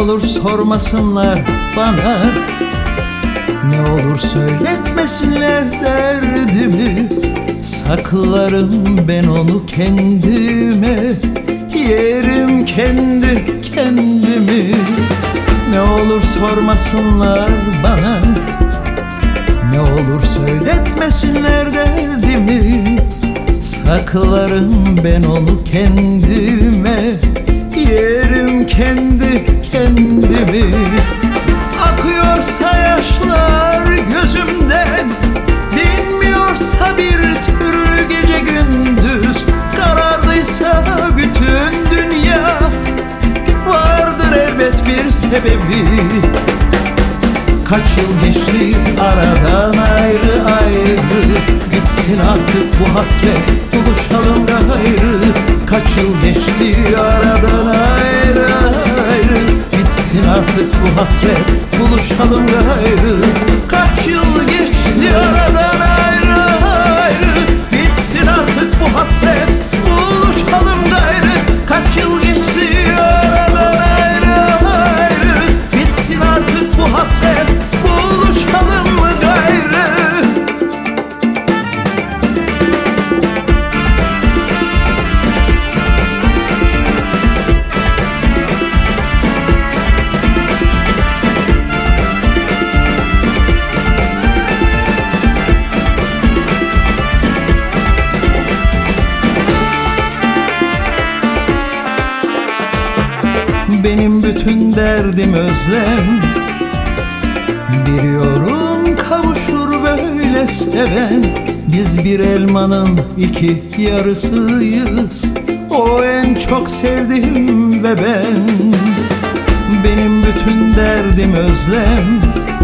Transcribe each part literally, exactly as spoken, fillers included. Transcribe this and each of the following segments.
olur sormasınlar bana, ne olur söyletmesinler derdimi. Saklarım ben onu kendime, yerim kendi kendimi. Ne olur sormasınlar bana, ne olur söyletmesinler derdimi. Saklarım ben onu kendime, yerim kendi kendimi. Akıyorsa yaşlar gözümden, dinmiyorsa bir türlü gece gündüz, karardıysa bütün dünya, vardır elbet bir sebebi. Kaç yıl geçti aradan ayrı ayrı, bitsin artık bu hasret, buluşalım gayrı. Kaç yıl geçti aradan ayrı ayrı, bitsin artık bu hasret, buluşalım gayrı. Kaç yıl geçti aradan ayrı ayrı, bitsin artık bu hasret, buluşalım gayrı. Kaç yıl geçti aradan ayrı ayrı, bitsin artık bu hasret, buluşalım gayrı. Benim bütün derdim özlem, biliyorum kavuşur böyle seven. Biz bir elmanın iki yarısıyız, o en çok sevdiğim ve ben. Benim bütün derdim özlem,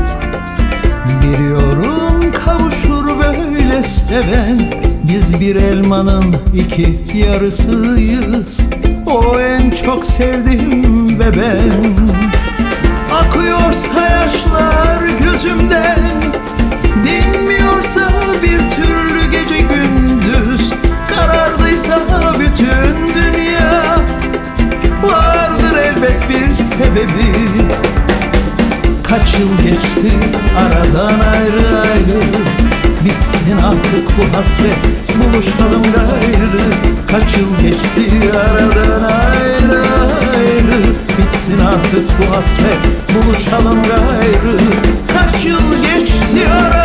biliyorum kavuşur böyle seven. Biz bir elmanın iki yarısıyız, o en çok sevdiğim ve ben. Akıyorsa yaşlar gözümden, dinmiyorsa bir türlü gece gündüz, karardıysa bütün dünya, vardır elbet bir sebebi. Kaç yıl geçti aradan ayrı ayrı, bitsin artık bu hasret, buluşalım gayrı. Kaç yıl geçti aradan ayrı ayrı, bitsin artık bu hasret, buluşalım gayrı. Kaç yıl geçti aradan